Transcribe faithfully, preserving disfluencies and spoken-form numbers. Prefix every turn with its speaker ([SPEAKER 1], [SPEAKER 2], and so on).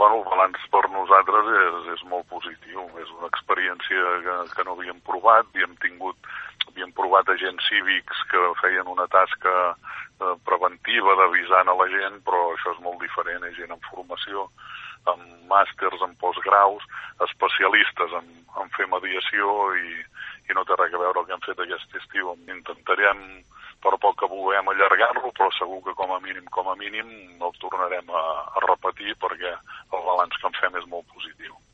[SPEAKER 1] Bueno, el balanç per nosaltres és, és molt positiu. És una experiència que, que no havíem provat. Havíem tingut, havíem provat agents cívics que feien una tasca eh, preventiva d'avisant a la gent, però això és molt diferent. Hi ha gent en formació, amb màsters, en postgraus, especialistes en, en fer mediació i, i no té res a veure el que hem fet aquest estiu. Intentarem, per poc que vulguem, allargar-lo, però segur que com a mínim, com a mínim, el tornarem a, a repetir perquè el balanç que en fem és molt positiu.